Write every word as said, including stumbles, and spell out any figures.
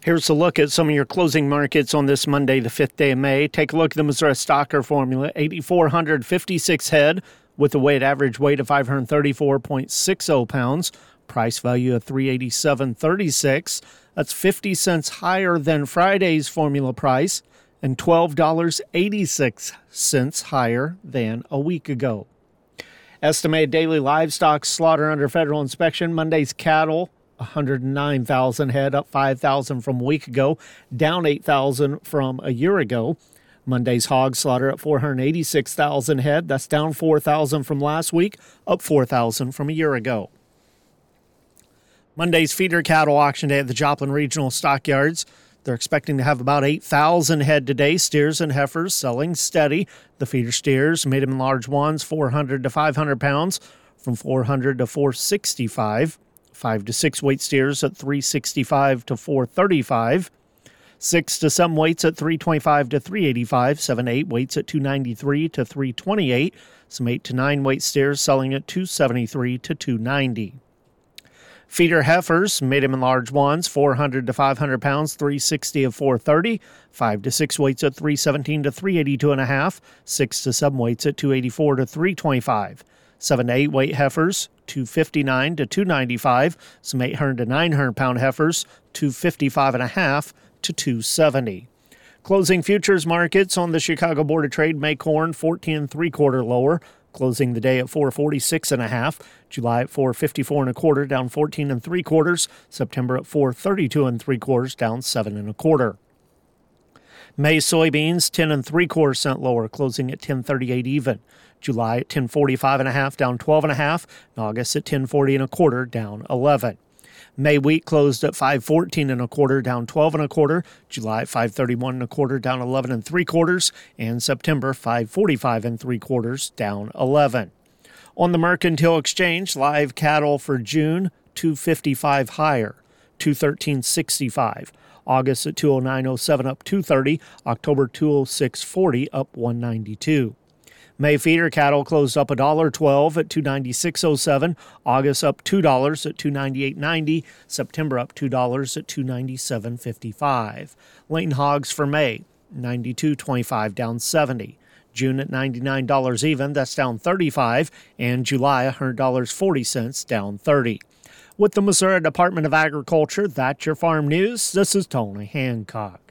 Here's a look at some of your closing markets on this Monday, the fifth day of May. Take a look at the Missouri Stocker Formula, eight thousand four hundred fifty-six head with a weighted average weight of five hundred thirty-four point six zero pounds. Price value of three hundred eighty-seven dollars and thirty-six cents. That's fifty cents higher than Friday's formula price and twelve dollars and eighty-six cents higher than a week ago. Estimated daily livestock slaughter under federal inspection. Monday's cattle, one hundred nine thousand head, up five thousand from a week ago, down eight thousand from a year ago. Monday's hog slaughter at four hundred eighty-six thousand head. That's down four thousand from last week, up four thousand from a year ago. Monday's feeder cattle auction day at the Joplin Regional Stockyards. They're expecting to have about eight thousand head today. Steers and heifers selling steady. The feeder steers, medium and large ones, four hundred to five hundred pounds, from four hundred to four sixty-five. Five to six weight steers at three sixty-five to four thirty-five. Six to seven weights at three twenty-five to three eighty-five. Seven to eight weights at two ninety-three to three twenty-eight. Some eight to nine weight steers selling at two seventy-three to two ninety. Feeder heifers, medium and large ones, four hundred to five hundred pounds, three sixty to four thirty. Five to six weights at three seventeen to three eighty-two and a half. Six to seven weights at two eighty-four to three twenty-five. Seven to eight weight heifers, two fifty-nine to two ninety-five. Some eight hundred to nine hundred pound heifers, two fifty-five and a half to two seventy. Closing futures markets on the Chicago Board of Trade. May corn fourteen and three quarter lower, closing the day at four forty-six and a half. July at four fifty-four and a quarter, down fourteen and three quarters. September at four thirty-two and three quarters, down seven and a quarter. May soybeans ten and three quarter cent lower, closing at ten thirty-eight even. July at ten forty-five and a half, down twelve and a half. And August at ten forty and a quarter, down eleven. May wheat closed at five fourteen and a quarter, down twelve and a quarter. July at five thirty-one and a quarter, down eleven and three quarters. And September five forty-five and three quarters, down eleven. On the Mercantile Exchange, live cattle for June two fifty-five higher, two thirteen sixty-five. August at two oh nine oh seven, up two thirty. October two oh six forty, up one ninety-two. May feeder cattle closed up one dollar twelve at two ninety-six oh seven. August up two dollars at two ninety-eight ninety. September up two dollars at two ninety-seven fifty-five. Lean hogs for May, ninety-two twenty-five, down seventy. June at ninety-nine dollars even, that's down thirty-five. And July one hundred dollars and forty cents, down thirty. With the Missouri Department of Agriculture, that's your farm news. This is Tony Hancock.